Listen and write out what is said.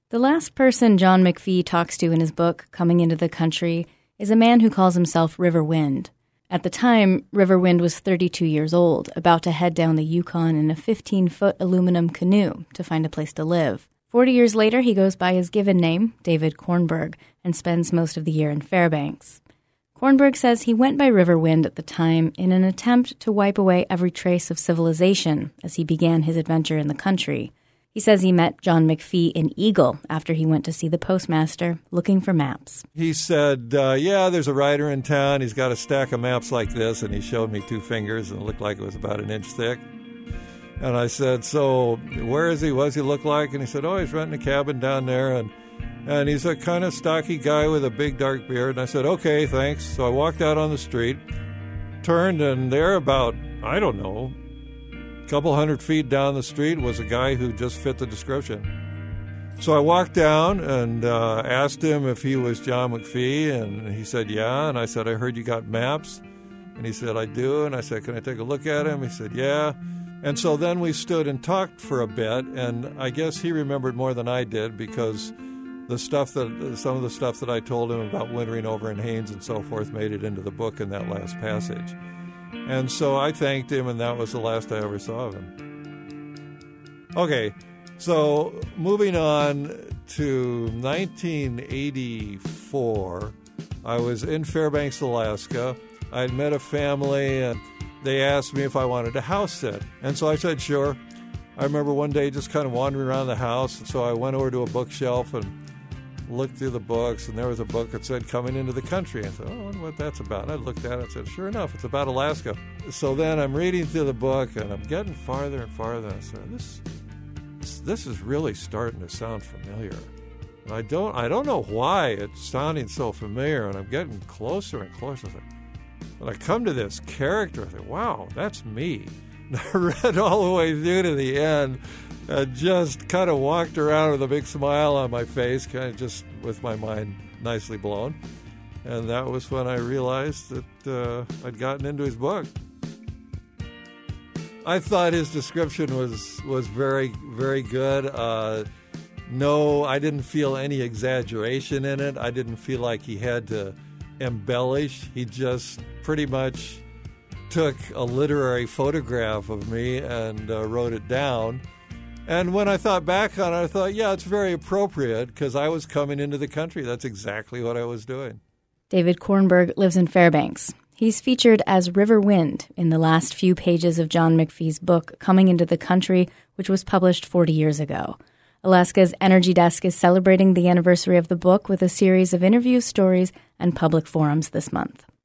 The last person John McPhee talks to in his book, Coming into the Country, is a man who calls himself River Wind. At the time, River Wind was 32 years old, about to head down the Yukon in a 15-foot aluminum canoe to find a place to live. 40 years later, he goes by his given name, David Kornberg, and spends most of the year in Fairbanks. Kornberg says he went by River Wind at the time in an attempt to wipe away every trace of civilization as he began his adventure in the country. He says he met John McPhee in Eagle after he went to see the postmaster looking for maps. He said, there's a writer in town. He's got a stack of maps like this, and he showed me 2 fingers, and it looked like it was about an inch thick. And I said, so where is he? What does he look like? And he said, he's renting a cabin down there, and he's a kind of stocky guy with a big dark beard. And I said, okay, thanks. So I walked out on the street, turned, and there about, a couple 100 feet down the street was a guy who just fit the description. So I walked down and asked him if he was John McPhee, and he said, yeah. And I said, I heard you got maps. And he said, I do. And I said, can I take a look at him? He said, yeah. And so then we stood and talked for a bit, and I guess he remembered more than I did because some of the stuff that I told him about wintering over in Haines and so forth made it into the book in that last passage. And so I thanked him, and that was the last I ever saw of him. Okay, so moving on to 1984, I was in Fairbanks, Alaska. I'd met a family, and they asked me if I wanted to house sit. And so I said, sure. I remember one day just kind of wandering around the house, and so I went over to a bookshelf and looked through the books, and there was a book that said Coming into the Country. I said, I wonder what that's about. And I looked at it and said, sure enough, it's about Alaska. So then I'm reading through the book, and I'm getting farther and farther. And I said, this is really starting to sound familiar. And I don't know why it's sounding so familiar, and I'm getting closer and closer. And I come to this character, I said, wow, that's me. And I read all the way through to the end, and just kind of walked around with a big smile on my face, kind of just with my mind nicely blown. And that was when I realized that I'd gotten into his book. I thought his description was very, very good. No, I didn't feel any exaggeration in it. I didn't feel like he had to embellish. He just pretty much took a literary photograph of me and wrote it down. And when I thought back on it, I thought, yeah, it's very appropriate because I was coming into the country. That's exactly what I was doing. David Kornberg lives in Fairbanks. He's featured as River Wind in the last few pages of John McPhee's book, Coming into the Country, which was published 40 years ago. Alaska's Energy Desk is celebrating the anniversary of the book with a series of interviews, stories, and public forums this month.